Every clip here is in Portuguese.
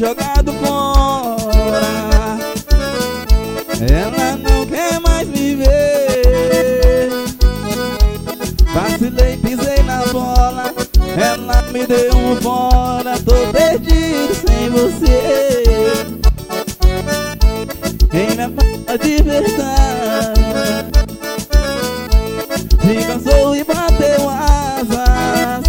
jogado fora. Ela não quer mais me ver. Vacilei, pisei na bola, ela me deu um fora. Tô perdido sem você. Em minha falta de verdade, se cansou e bateu asas.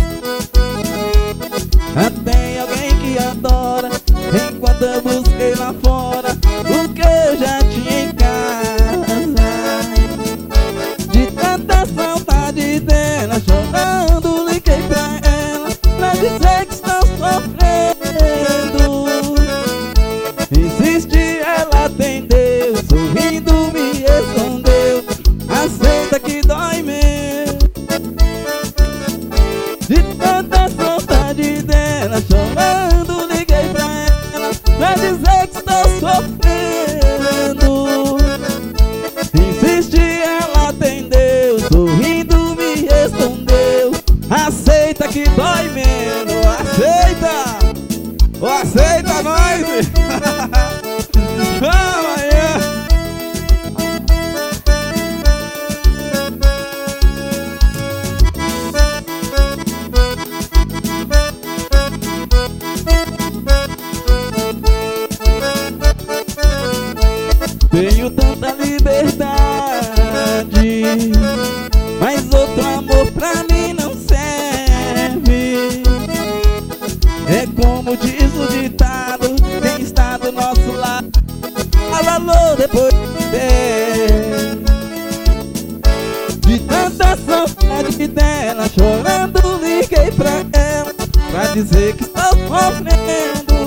Tem alguém que adora, enquanto eu busquei lá fora o que eu já tinha em casa. De tanta saudade dela, chorando, liguei pra ela pra dizer que estou sofrendo. Insisti, ela atendeu, sorrindo me respondeu: aceita que dói mesmo. De tanta saudade dela, chorando, liguei pra ela pra dizer que estou sofrendo. Insisti, ela atendeu, sorrindo me respondeu: aceita que dói menos. Aceita! Ou aceita nós! Amanhã! Tenho tanta liberdade, mas outro amor pra mim não serve. É como diz o ditado: quem está do nosso lado dá valor depois de ver. De tanta saudade dela, chorando, liguei pra ela pra dizer que estou sofrendo.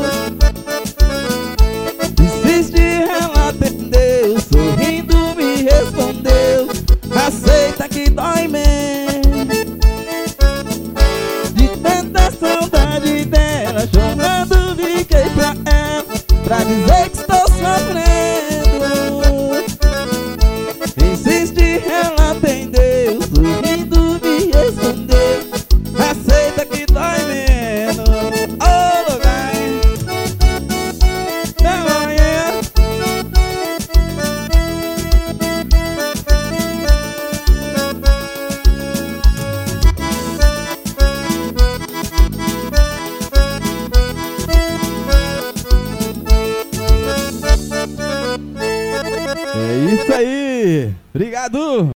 Insisti, ela atendeu, sorrindo me respondeu: aceita que dói mesmo. De tanta saudade dela, chorando, liguei pra ela pra dizer que estou sofrendo. Insisti, ela atendeu, sorrindo me respondeu: aceita que dói menos. Oh, lugar, hein? Da manhã. É isso aí. Obrigado.